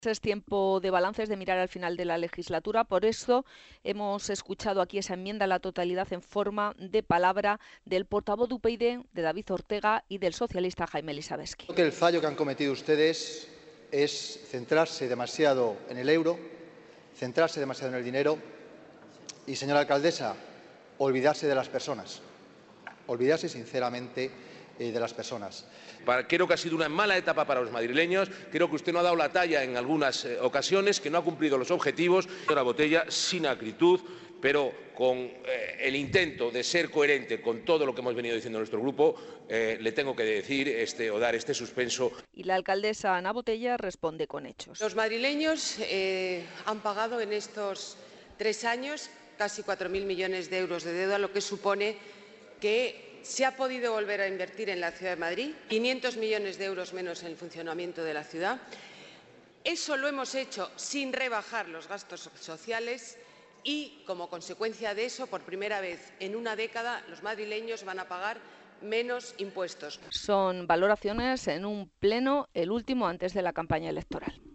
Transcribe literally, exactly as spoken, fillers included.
Es tiempo de balances, de mirar al final de la legislatura. Por eso hemos escuchado aquí esa enmienda a la totalidad en forma de palabra del portavoz de U P YD, de David Ortega, y del socialista Jaime Elisabeski. Creo que el fallo que han cometido ustedes es centrarse demasiado en el euro, centrarse demasiado en el dinero y, señora alcaldesa, olvidarse de las personas, olvidarse sinceramente eh, de las personas. Para, creo que ha sido una mala etapa para los madrileños, creo que usted no ha dado la talla en algunas eh, ocasiones, que no ha cumplido los objetivos. Señora Botella, sin acritud, pero con eh, el intento de ser coherente con todo lo que hemos venido diciendo en nuestro grupo, eh, le tengo que decir este, o dar este suspenso. Y la alcaldesa Ana Botella responde con hechos. Los madrileños eh, han pagado en estos tres años casi cuatro mil millones de euros de deuda, lo que supone que se ha podido volver a invertir en la Ciudad de Madrid, quinientos millones de euros menos en el funcionamiento de la ciudad. Eso lo hemos hecho sin rebajar los gastos sociales y, como consecuencia de eso, por primera vez en una década, los madrileños van a pagar menos impuestos. Son valoraciones en un pleno, el último antes de la campaña electoral.